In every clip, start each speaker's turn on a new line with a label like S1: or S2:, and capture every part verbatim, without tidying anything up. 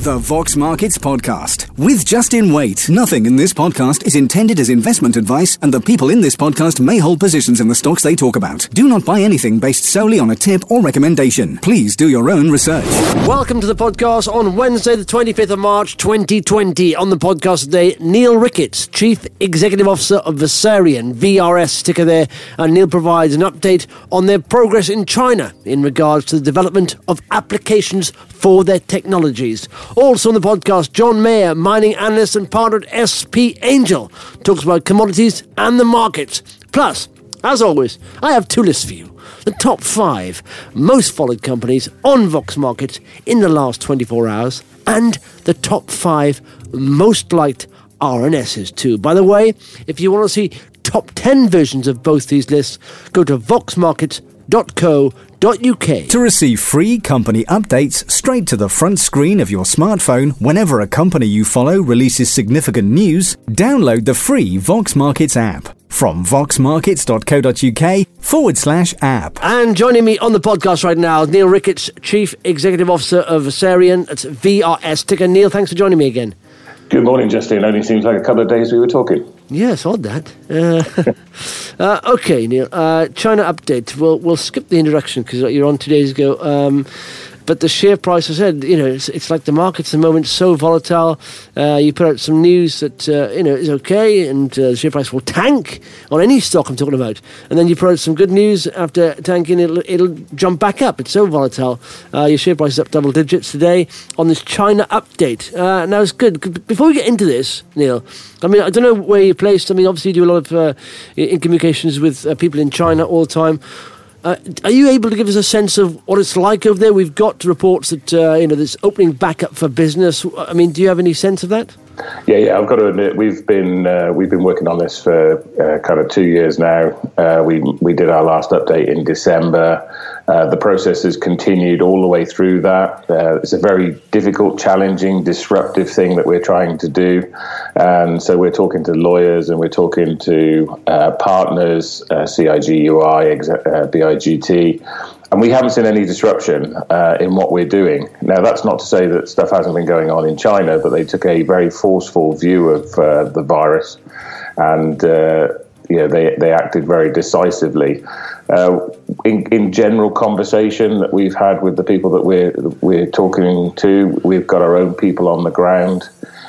S1: The Vox Markets Podcast with Justin Waite. Nothing in this podcast is intended as investment advice, and the people in this podcast may hold positions in the stocks they talk about. Do not buy anything based solely on a tip or recommendation. Please do your own research.
S2: Welcome to the podcast on Wednesday, the twenty-fifth of March, twenty twenty. On the podcast today, Neil Ricketts, Chief Executive Officer of Versarion, V R S ticker there, and Neil provides an update on their progress in China in regards to the development of applications for their technologies. Also on the podcast, John Mayer, mining analyst and partner at S P Angel, talks about commodities and the markets. Plus, as always, I have two lists for you. The top five most followed companies on Vox Markets in the last twenty-four hours, and the top five most liked R N Ss too. By the way, if you want to see top ten versions of both these lists, go to vox markets dot co dot uk.
S1: To receive free company updates straight to the front screen of your smartphone whenever a company you follow releases significant news, download the free Vox Markets app from vox markets dot co dot uk forward slash app.
S2: And joining me on the podcast right now, Neil Ricketts, Chief Executive Officer of Versarion. That's V R S ticker. Neil, thanks for joining me again.
S3: Good morning, Justin. It only seems like a couple of days we were talking.
S2: Yes, odd that. Uh, uh, okay, Neil. Uh, China update. We'll we'll skip the introduction because you're on two days ago. Um, but the share price, I said, you know, it's, it's like the market's at the moment so volatile. Uh, you put out some news that uh, you know is okay, and uh, the share price will tank on any stock I'm talking about. And then you put out some good news after tanking, it'll it'll jump back up. It's so volatile. Uh, your share price is up double digits today on this China update. Uh, now it's good. Before we get into this, Neil, I mean, I don't know where you're placed. I mean, obviously you do a lot of uh, in communications with uh, people in China all the time. Uh, are you able to give us a sense of what it's like over there? We've got reports that uh, you know there's opening back up for business. I mean, do you have any sense of that?
S3: Yeah, yeah. I've got to admit, we've been uh, we've been working on this for uh, kind of two years now. Uh, we we did our last update in December. Uh, the process has continued all the way through that. Uh, it's a very difficult, challenging, disruptive thing that we're trying to do. And so we're talking to lawyers and we're talking to uh, partners, uh, C I G U I, uh, B I G T, and we haven't seen any disruption uh, in what we're doing. Now, that's not to say that stuff hasn't been going on in China, but they took a very forceful view of uh, the virus, and uh, you know, they, they acted very decisively. Uh, in, in general conversation that we've had with the people that we're we're talking to, we've got our own people on the ground.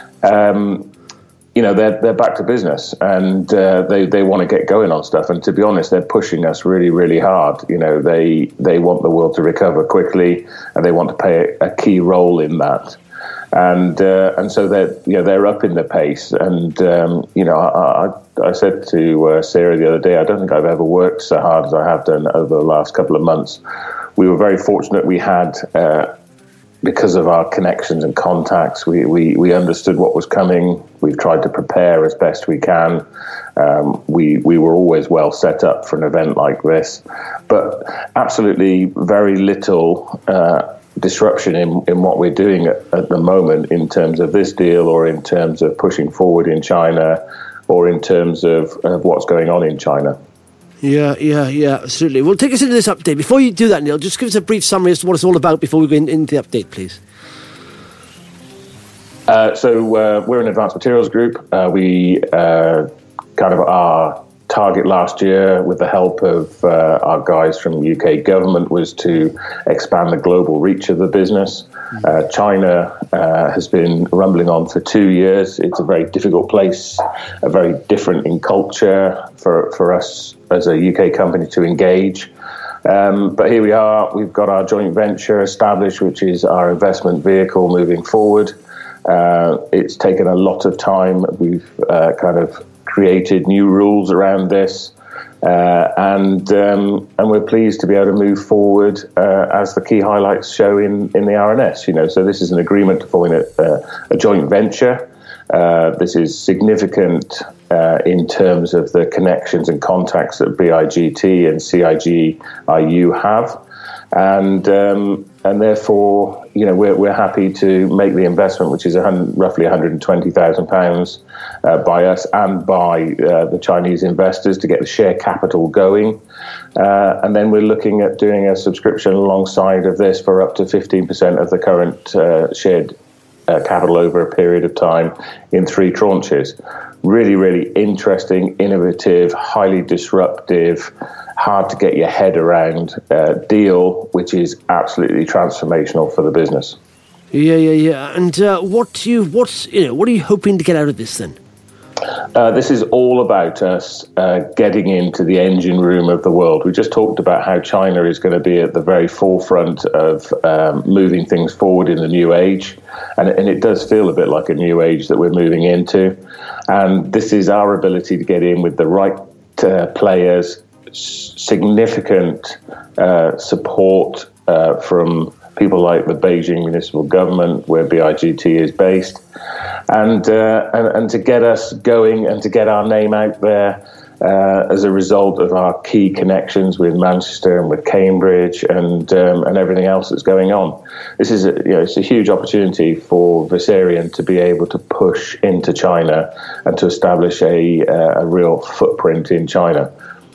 S3: Um, you know, they're they're back to business, and uh, they they want to get going on stuff. And to be honest, they're pushing us really, really hard. You know, they they want the world to recover quickly, and they want to play a, a key role in that. And uh, and so they're you know they're up in the pace. And um, you know, I, I I said to uh, Sarah the other day, I don't think I've ever worked so hard as I have done over the last couple of months. We were very fortunate. We had. Uh, Because of our connections and contacts, we, we, we understood what was coming. We've tried to prepare as best we can. Um, we we were always well set up for an event like this, but absolutely very little uh, disruption in, in what we're doing at, at the moment in terms of this deal, or in terms of pushing forward in China, or in terms of, of what's going on in China.
S2: Yeah, yeah, yeah, absolutely. Well, take us into this update. Before you do that, Neil, just give us a brief summary as to what it's all about before we go in, into the update, please.
S3: Uh, so uh, we're an advanced materials group. Uh, we uh, kind of our target last year, with the help of uh, our guys from the U K government, was to expand the global reach of the business. Uh, China uh, has been rumbling on for two years. It's a very difficult place, a very different in culture for, for us as a U K company to engage. Um, but here we are. We've got our joint venture established, which is our investment vehicle moving forward. Uh, it's taken a lot of time. We've uh, kind of created new rules around this. Uh, and um, and we're pleased to be able to move forward uh, as the key highlights show in, in the R N S. You know, so this is an agreement to form a, a joint venture. Uh, this is significant uh, in terms of the connections and contacts that B I G T and C I G I U have, and um, and therefore, you know, we're we're happy to make the investment, which is a hundred, roughly one hundred twenty thousand pounds uh, by us and by uh, the Chinese investors to get the share capital going, uh, and then we're looking at doing a subscription alongside of this for up to fifteen percent of the current uh, shared uh, capital over a period of time in three tranches. Really, really interesting, innovative, highly disruptive, hard to get your head around uh, deal, which is absolutely transformational for the business.
S2: Yeah, yeah, yeah. And uh, what do you, what's, you know, what are you hoping to get out of this then?
S3: Uh, this is all about us uh, getting into the engine room of the world. We just talked about how China is going to be at the very forefront of um, moving things forward in the new age. And, and it does feel a bit like a new age that we're moving into. And this is our ability to get in with the right uh, players, s- significant uh, support uh, from people like the Beijing municipal government, where B I G T is based, and uh, and, and to get us going and to get our name out there uh, as a result of our key connections with Manchester and with Cambridge and um, and everything else that's going on. This is a, you know, it's a huge opportunity for Visarion to be able to push into China and to establish a uh, a real footprint in China.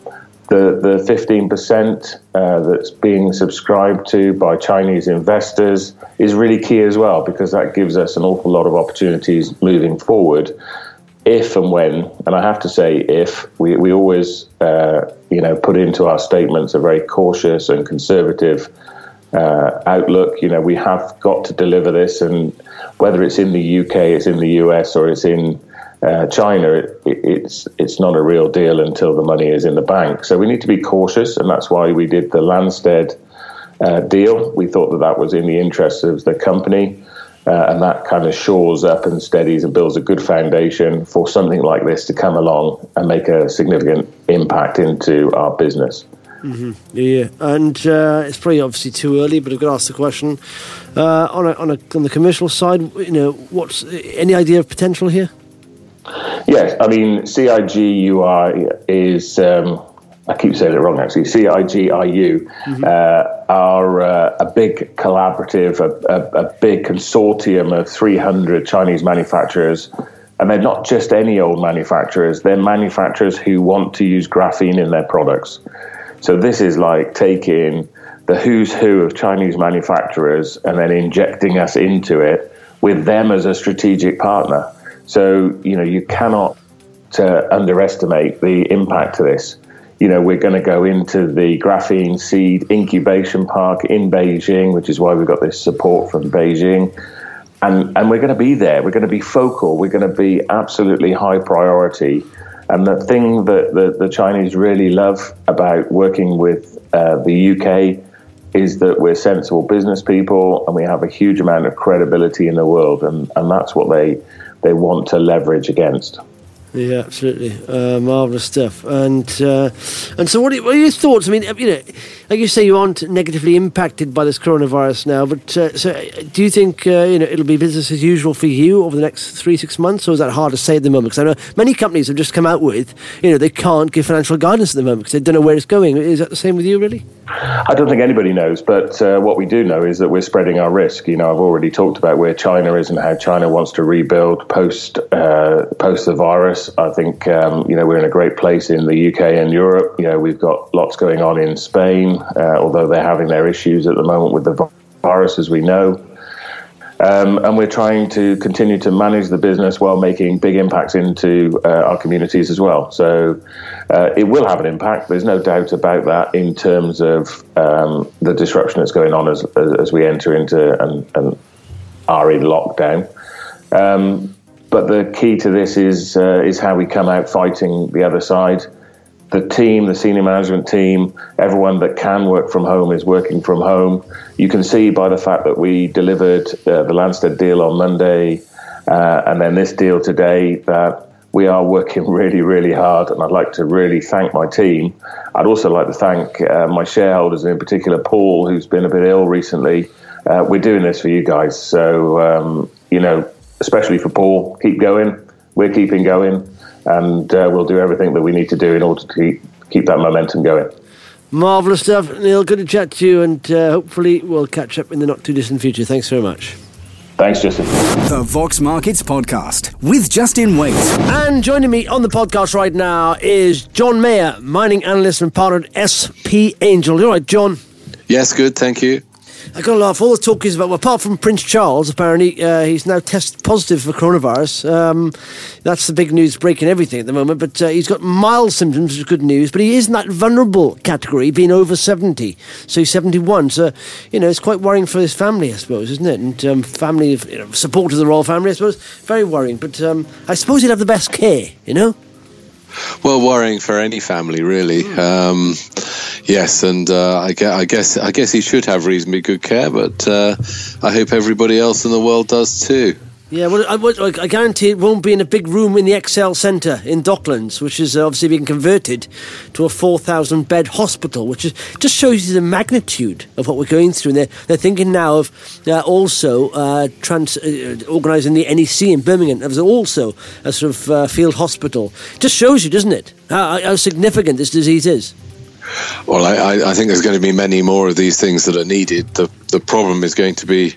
S3: The the fifteen percent uh, that's being subscribed to by Chinese investors is really key as well, because that gives us an awful lot of opportunities moving forward. If and when, and I have to say if, we, we always uh, you know put into our statements a very cautious and conservative uh, outlook. You know, we have got to deliver this, and whether it's in the U K, it's in the U S, or it's in Uh, China, it, it, it's it's not a real deal until the money is in the bank. So we need to be cautious, and that's why we did the Lanstead uh, deal. We thought that that was in the interests of the company, uh, and that kind of shores up and steadies and builds a good foundation for something like this to come along and make a significant impact into our business.
S2: Mm-hmm. Yeah, and uh, it's probably obviously too early, but I've got to ask the question uh, on a, on a, on the commercial side. You know, what's any idea of potential here?
S3: Yes, I mean, C I G U I is, um, I keep saying it wrong actually, C I G I U mm-hmm. uh, are uh, a big collaborative, a, a, a big consortium of three hundred Chinese manufacturers. And they're not just any old manufacturers, they're manufacturers who want to use graphene in their products. So this is like taking the who's who of Chinese manufacturers and then injecting us into it with them as a strategic partner. So, you know, you cannot uh, underestimate the impact of this. You know, we're going to go into the graphene seed incubation park in Beijing, which is why we've got this support from Beijing. And, and we're going to be there. We're going to be focal. We're going to be absolutely high priority. And the thing that the, the Chinese really love about working with uh, the U K is that we're sensible business people and we have a huge amount of credibility in the world. And, and that's what they... they want to leverage against.
S2: Yeah, absolutely. Uh, marvellous stuff. And uh, and so what are, what are your thoughts? I mean, you know, like you say, you aren't negatively impacted by this coronavirus now, but uh, so do you think, uh, you know, it'll be business as usual for you over the next three, six months, or is that hard to say at the moment? Because I know many companies have just come out with, you know, they can't give financial guidance at the moment because they don't know where it's going. Is that the same with you, really?
S3: I don't think anybody knows, but uh, what we do know is that we're spreading our risk. You know, I've already talked about where China is and how China wants to rebuild post uh, post the virus. I think, um, you know, we're in a great place in the U K and Europe. You know, we've got lots going on in Spain, uh, although they're having their issues at the moment with the virus, as we know. Um, and we're trying to continue to manage the business while making big impacts into uh, our communities as well. So uh, it will have an impact. There's no doubt about that in terms of um, the disruption that's going on as as, as we enter into and, and are in lockdown. Um, but the key to this is uh, is how we come out fighting the other side. The team, the senior management team, everyone that can work from home is working from home. You can see by the fact that we delivered uh, the Lanstead deal on Monday uh, and then this deal today that we are working really, really hard. And I'd like to really thank my team. I'd also like to thank uh, my shareholders, and in particular Paul, who's been a bit ill recently. Uh, we're doing this for you guys. So, um, you know, especially for Paul, keep going. We're keeping going. And uh, we'll do everything that we need to do in order to keep, keep that momentum going.
S2: Marvellous stuff. Neil, good to chat to you, and uh, hopefully we'll catch up in the not-too-distant future. Thanks very much.
S3: Thanks, Justin.
S1: The Vox Markets Podcast with Justin Waite.
S2: And joining me on the podcast right now is John Mayer, mining analyst and partner at S P Angel. You all right, John?
S4: Yes, good, thank you.
S2: I got to laugh. All the talk is about, well, apart from Prince Charles, apparently uh, he's now tested positive for coronavirus. Um, that's the big news breaking everything at the moment. But uh, he's got mild symptoms, which is good news. But he is in that vulnerable category, being over seventy. So he's seventy-one. So, you know, it's quite worrying for his family, I suppose, isn't it? And um, family, of, you know, support of the royal family, I suppose. Very worrying. But um, I suppose he'd have the best care, you know?
S4: Well, worrying for any family, really. Mm. Um, yes, and uh, I, guess, I guess I guess he should have reasonably good care, but uh, I hope everybody else in the world does too.
S2: Yeah, well, I, I guarantee it won't be in a big room in the Excel Centre in Docklands, which is obviously being converted to a four thousand bed hospital, which is, just shows you the magnitude of what we're going through. And they're, they're thinking now of uh, also uh, trans, uh, organising the N E C in Birmingham. There's also a sort of uh, field hospital. Just shows you, doesn't it, how, how significant this disease is.
S4: Well, I, I think there's going to be many more of these things that are needed. The the problem is going to be,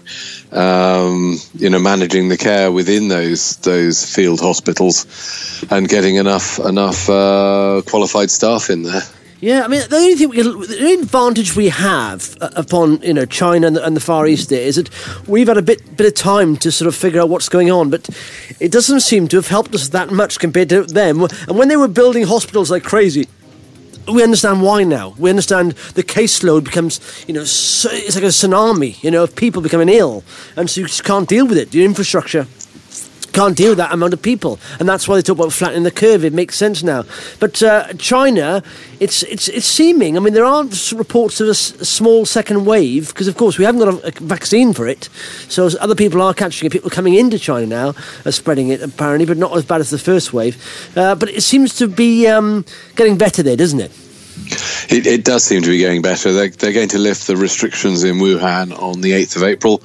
S4: um, you know, managing the care within those those field hospitals and getting enough enough uh, qualified staff in there.
S2: Yeah, I mean, the only thing, we can, the only advantage we have upon, you know, China and the, and the Far East there is that we've had a bit bit of time to sort of figure out what's going on, but it doesn't seem to have helped us that much compared to them. And when they were building hospitals like crazy, we understand why now. We understand the caseload becomes, you know, so, it's like a tsunami, you know, of people becoming ill. And so you just can't deal with it. Your infrastructure can't deal with that amount of people. And that's why they talk about flattening the curve. It makes sense now. But uh, China, it's it's it's seeming, I mean, there aren't reports of a, s- a small second wave, because, of course, we haven't got a, a vaccine for it. So other people are catching it. People coming into China now are spreading it, apparently, but not as bad as the first wave. Uh, but it seems to be um, getting better there, doesn't it?
S4: It, it does seem to be getting better. They're, they're going to lift the restrictions in Wuhan on the eighth of April,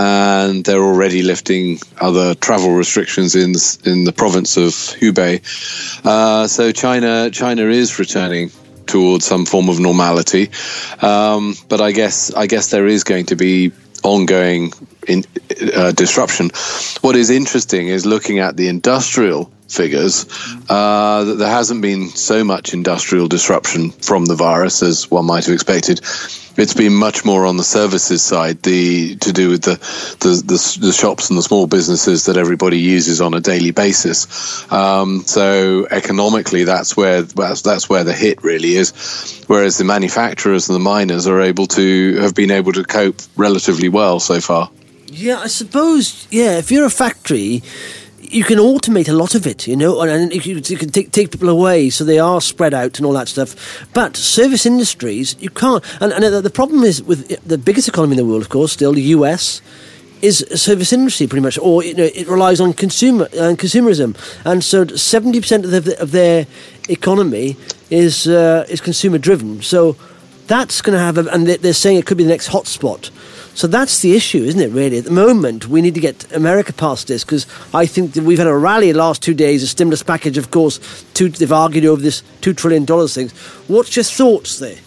S4: and they're already lifting other travel restrictions in the, in the province of Hubei. Uh, so China China is returning towards some form of normality, um, but I guess I guess there is going to be ongoing in, uh, disruption. What is interesting is looking at the industrial figures, uh, that there hasn't been so much industrial disruption from the virus as one might have expected. It's been much more on the services side, the to do with the the, the, the shops and the small businesses that everybody uses on a daily basis. Um, so economically, that's where that's, that's where the hit really is. Whereas the manufacturers and the miners are able to have been able to cope relatively well so far.
S2: Yeah, I suppose. Yeah, if you're a factory, you can automate a lot of it, you know, and you can take, take people away so they are spread out and all that stuff. But service industries, you can't. And, and the problem is with the biggest economy in the world, of course, still the U S, is a service industry pretty much, or you know, it relies on consumer uh, consumerism, and so seventy percent of, the, of their economy is uh, is consumer driven. So that's going to have, a, and they're saying it could be the next hotspot. So that's the issue, isn't it, really? At the moment, we need to get America past this, because I think that we've had a rally the last two days, a stimulus package, of course. Two, they've argued over this two trillion dollars thing. What's your thoughts there?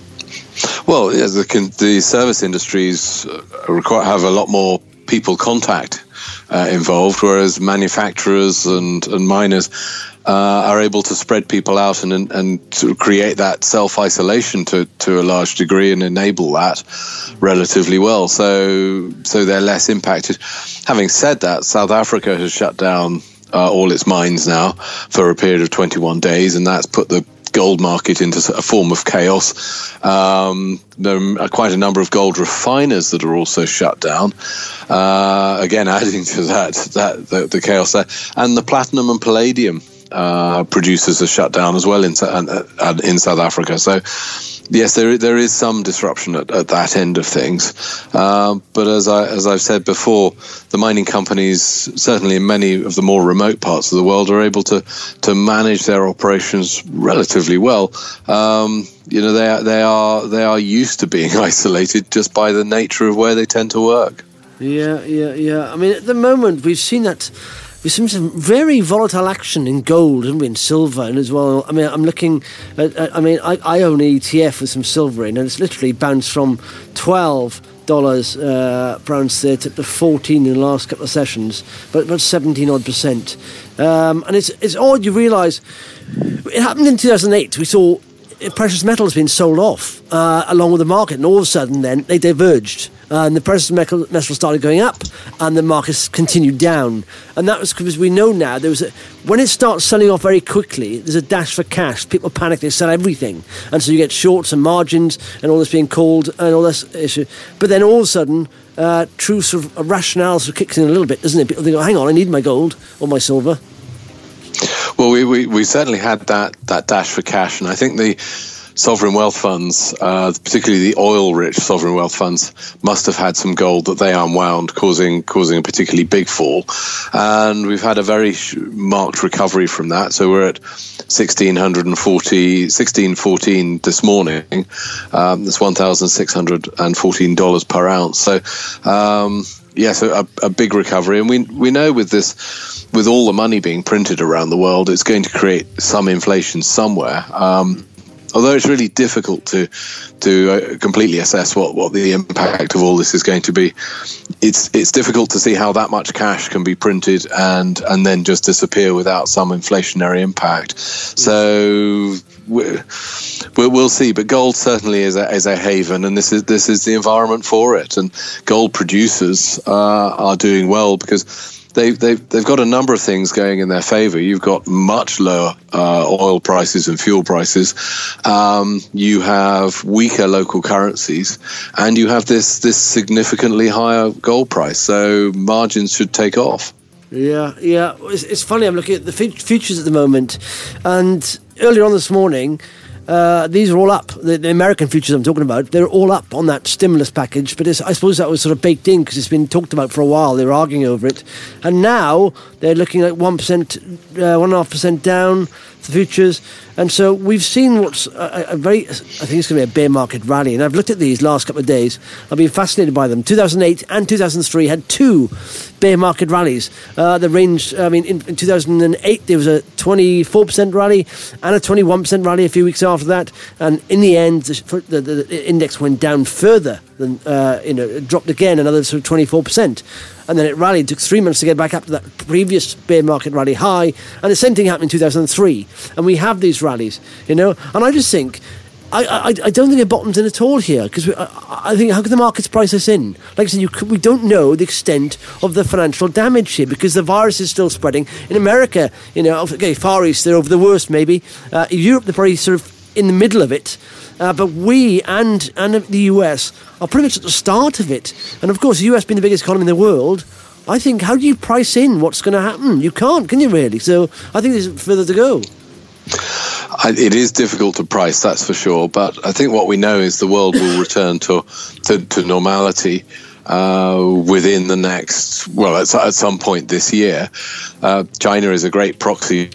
S4: Well, yeah, the, the service industries require, have a lot more people contact uh, involved, whereas manufacturers and, and miners Uh, are able to spread people out and and, and to create that self-isolation to, to a large degree and enable that relatively well. So so they're less impacted. Having said that, South Africa has shut down uh, all its mines now for a period of twenty-one days, and that's put the gold market into a form of chaos. Um, there are quite a number of gold refiners that are also shut down. Uh, again, adding to that, that the, the chaos there. And the platinum and palladium Uh, producers are shut down as well in uh, in South Africa. So yes, there there is some disruption at, at that end of things. Uh, but as I as I've said before, the mining companies, certainly in many of the more remote parts of the world, are able to to manage their operations relatively well. Um, you know, they are, they are they are used to being isolated just by the nature of where they tend to work.
S2: Yeah, yeah, yeah. I mean, at the moment, we've seen that. We've seen some very volatile action in gold, haven't we, in silver, and as well. I mean, I'm looking at, at I mean, I, I own an E T F with some silver in, and it's literally bounced from twelve dollars uh, per ounce there to fourteen in the last couple of sessions, but about seventeen odd percent. Um, and it's it's odd, you realise, it happened in two thousand eight. We saw precious metal has been sold off uh, along with the market, and all of a sudden then they diverged. Uh, and the precious metal, metal started going up, and the markets continued down. And that was because we know now there was a, when it starts selling off very quickly, there's a dash for cash. People panic, they sell everything, and so you get shorts and margins and all this being called and all this issue. But then all of a sudden, uh, true sort of rationale sort of kicks in a little bit, doesn't it? People think, oh, hang on, I need my gold or my silver.
S4: Well, we, we, we certainly had that, that dash for cash, and I think the sovereign wealth funds, uh, particularly the oil-rich sovereign wealth funds, must have had some gold that they unwound, causing causing a particularly big fall. And we've had a very sh- marked recovery from that. So we're at sixteen forty, sixteen fourteen this morning. Um, that's one thousand six hundred fourteen dollars per ounce. So, um, yes, a, a big recovery. And we we know with this, with all the money being printed around the world, it's going to create some inflation somewhere. Um, Although it's really difficult to to uh, completely assess what, what the impact of all this is going to be, it's it's difficult to see how that much cash can be printed and and then just disappear without some inflationary impact. So we're, we'll see. But gold certainly is a, is a haven, and this is this is the environment for it. And gold producers uh, are doing well because They've, they've, they've got a number of things going in their favor. You've got much lower uh, oil prices and fuel prices. Um, you have weaker local currencies, and you have this, this significantly higher gold price. So margins should take off.
S2: Yeah, yeah. It's, it's funny, I'm looking at the futures at the moment, and earlier on this morning, Uh, these are all up. The, the American futures I'm talking about, they're all up on that stimulus package. But it's, I suppose that was sort of baked in because it's been talked about for a while. They were arguing over it. And now they're looking like one percent, uh, one point five percent down, the futures. And so we've seen what's a, a very, I think it's going to be a bear market rally. And I've looked at these last couple of days. I've been fascinated by them. two thousand eight and two thousand three had two bear market rallies. Uh, the range, I mean, in, in two thousand eight, there was a twenty-four percent rally and a twenty-one percent rally a few weeks after that. And in the end, the, the, the index went down further than, uh, you know, it dropped again, another sort of twenty-four percent. And then it rallied. It took three months to get back up to that previous bear market rally high. And the same thing happened in two thousand three. And we have these rallies, you know. And I just think, I, I, I don't think it bottoms in at all here. Because I, I think, how can the markets price us in? Like I said, you, we don't know the extent of the financial damage here because the virus is still spreading. In America, you know, okay, Far East, they're over the worst maybe. Uh, Europe, they're probably sort of in the middle of it. Uh, but we and and the U S are pretty much at the start of it. And of course, the U S being the biggest economy in the world, I think, how do you price in what's going to happen? You can't, can you really? So I think there's further to go.
S4: I, it is difficult to price, that's for sure. But I think what we know is the world will return to to, to normality uh, within the next, well, at, at some point this year. Uh, China is a great proxy.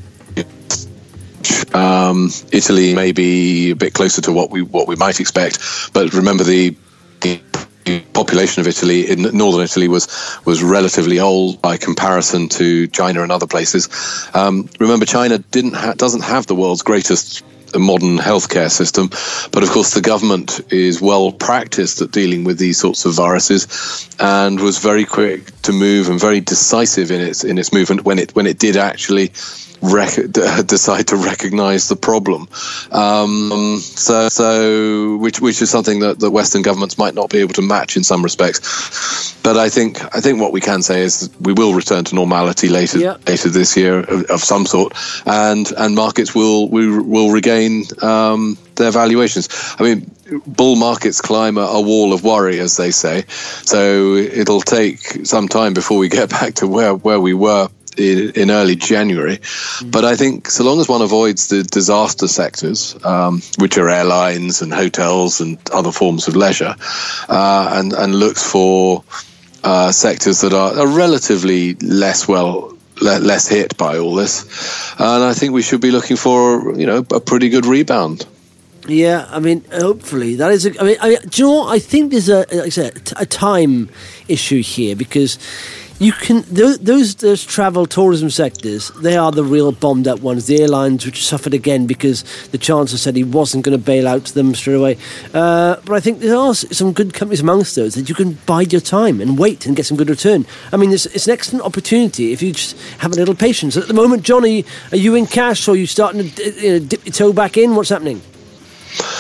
S4: Um, Italy may be a bit closer to what we what we might expect, but remember the, the population of Italy in northern Italy was was relatively old by comparison to China and other places. Um, remember, China didn't ha- doesn't have the world's greatest modern healthcare system, but of course the government is well practiced at dealing with these sorts of viruses, and was very quick to move and very decisive in its in its movement when it when it did actually Rec- decide to recognise the problem. Um, so, so which which is something that, that Western governments might not be able to match in some respects. But I think I think what we can say is we will return to normality later yeah. later this year of, of some sort, and and markets will will, will regain um, their valuations. I mean, bull markets climb a, a wall of worry, as they say. So it'll take some time before we get back to where where we were In, in early January. But I think so long as one avoids the disaster sectors, um, which are airlines and hotels and other forms of leisure, uh, and, and looks for uh, sectors that are, are relatively less well, le- less hit by all this, and I think we should be looking for, you know, a pretty good rebound.
S2: Yeah, I mean, hopefully that is. A, I mean, I, do you know what? I think there's a, like I said, a time issue here because you can those those travel tourism sectors, they are the real bombed up ones. The airlines, which suffered again because the Chancellor said he wasn't going to bail out them straight away. Uh, but I think there are some good companies amongst those that you can bide your time and wait and get some good return. I mean, it's, it's an excellent opportunity if you just have a little patience. At the moment, Johnny, are you in cash or are you starting to you know, dip your toe back in? What's happening?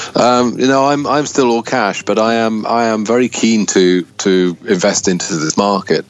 S4: Um, you know, I'm I'm still all cash, but I am I am very keen to to invest into this market.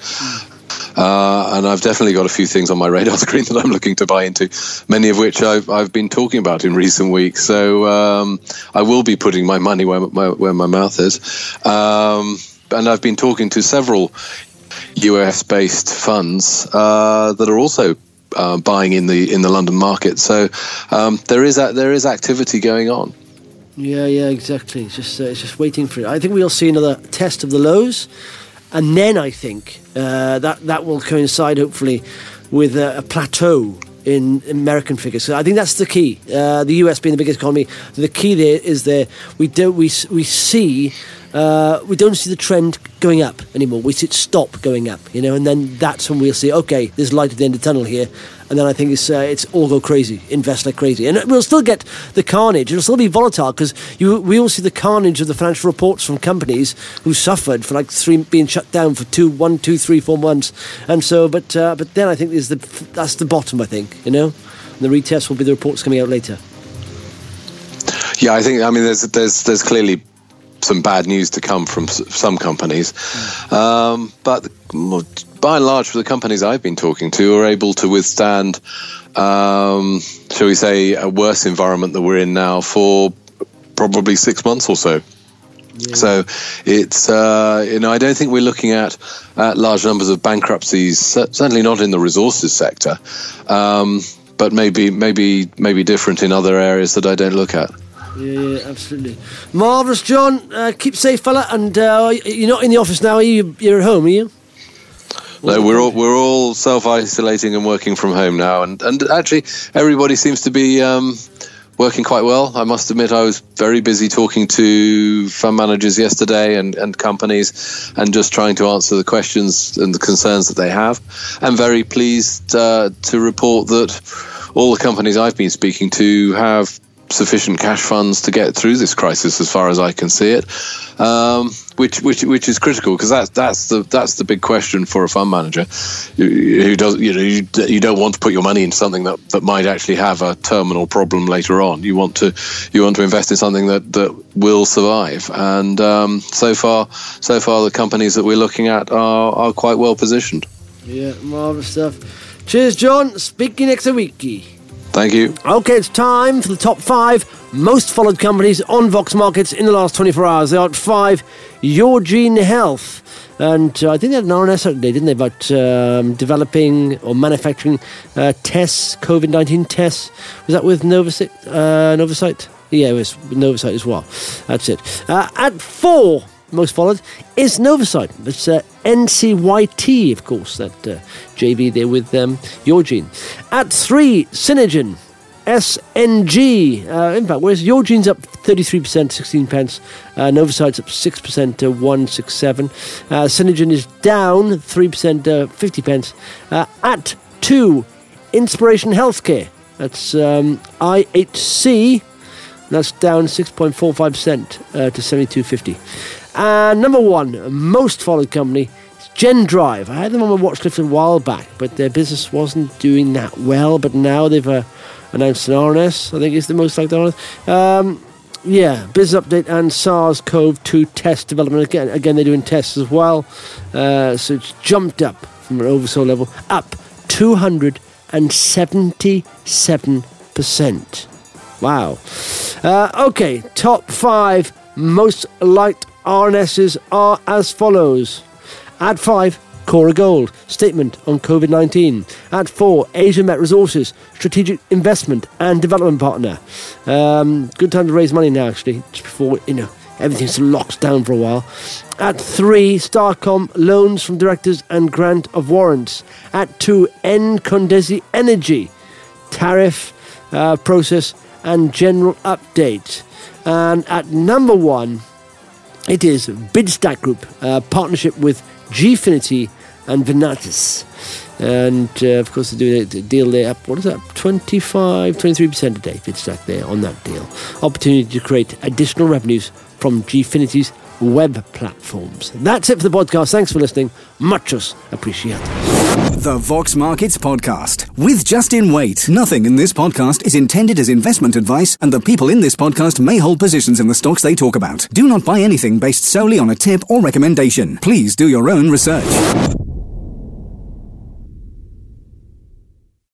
S4: Uh, and I've definitely got a few things on my radar screen that I'm looking to buy into, many of which I've I've been talking about in recent weeks. So um, I will be putting my money where my, where my mouth is. Um, and I've been talking to several U S-based funds uh, that are also uh, buying in the in the London market. So um, there is a, there is activity going on.
S2: Yeah, yeah, exactly. It's just uh, it's just waiting for it. I think we'll see another test of the lows. And then I think uh, that that will coincide, hopefully, with a, a plateau in American figures. So I think that's the key. Uh, the U S being the biggest economy, the key there is there we don't we we see uh, we don't see the trend going up anymore. We see it stop going up, you know, and then that's when we'll see, okay, there's light at the end of the tunnel here. And then I think it's uh, it's all go crazy, invest like crazy. And we'll still get the carnage. It'll still be volatile because you we will see the carnage of the financial reports from companies who suffered for like three being shut down for two, one, two, three, four months. And so, but uh, but then I think is the that's the bottom. I think you know, and the retest will be the reports coming out later.
S4: Yeah, I think I mean there's there's there's clearly some bad news to come from some companies, um, but by and large, for the companies I've been talking to, are able to withstand, um, shall we say, a worse environment that we're in now for probably six months or so. Yeah. So it's, uh, you know, I don't think we're looking at, at large numbers of bankruptcies, certainly not in the resources sector, um, but maybe maybe maybe different in other areas that I don't look at.
S2: Yeah, yeah, absolutely. Marvellous, John. Uh, keep safe, fella. And uh, you're not in the office now, are you? You're at home, are you?
S4: No, we're all we're all self-isolating and working from home now, and, and actually everybody seems to be um, working quite well. I must admit, I was very busy talking to fund managers yesterday and, and companies, and just trying to answer the questions and the concerns that they have. I'm very pleased uh, to report that all the companies I've been speaking to have sufficient cash funds to get through this crisis, as far as I can see it, um, which which which is critical, because that's that's the that's the big question for a fund manager who does you know you, you don't want to put your money into something that, that might actually have a terminal problem later on. You want to you want to invest in something that, that will survive, and um, so far so far the companies that we're looking at are are quite well positioned.
S2: Yeah, marvelous stuff. Cheers, John. Speak to you next week.
S4: Thank you.
S2: Okay, it's time for the top five most followed companies on Vox Markets in the last twenty-four hours. They are at five, Yourgene Health. And uh, I think they had an R N S out today, didn't they, about um, developing or manufacturing uh, tests, COVID nineteen tests. Was that with Novacyt? Uh, Novacyt? Yeah, it was with Novacyt as well. That's it. Uh, at four, most followed, is Novacyt. It's uh, N C Y T, of course, that uh, J V there with um, Yourgene. At three, Synergen, S N G. Uh, in fact, whereas Yourgene's up thirty-three percent, sixteen pence. Uh, Novacyt's up six percent to one sixty-seven. Uh, Synergen is down three percent, uh, fifty pence. Uh, at two, Inspiration Healthcare. That's um, I H C. That's down six point four five percent uh, to seventy-two fifty. And number one, most followed company, is GenDrive. I had them on my watch list a while back, but their business wasn't doing that well. But now they've uh, announced an R N S, I think is the most likely R N S. Um, yeah, business update and SARS-C o V two test development. Again, again they're doing tests as well. Uh, so it's jumped up from an oversold level, up two hundred seventy-seven percent. Wow. Uh, okay, top five most liked R N Ss are as follows. At five, Cora Gold, statement on COVID nineteen. At four, Asia Met Resources, strategic investment and development partner. Um, good time to raise money now, actually, just before, you know, everything's locked down for a while. At three, Starcom, loans from directors and grant of warrants. At two, Encondesi Energy, tariff uh, process and general update. And at number one, it is Bidstack Group, uh, partnership with Gfinity and Venatus. And, uh, of course, they're doing a deal there up, what is that, twenty-five, twenty-three percent a day, Bidstack there on that deal. Opportunity to create additional revenues from Gfinity's web platforms. That's it for the podcast. Thanks for listening. Muchos appreciated.
S1: The Vox Markets Podcast with Justin Waite. Nothing in this podcast is intended as investment advice, and the people in this podcast may hold positions in the stocks they talk about. Do not buy anything based solely on a tip or recommendation. Please do your own research.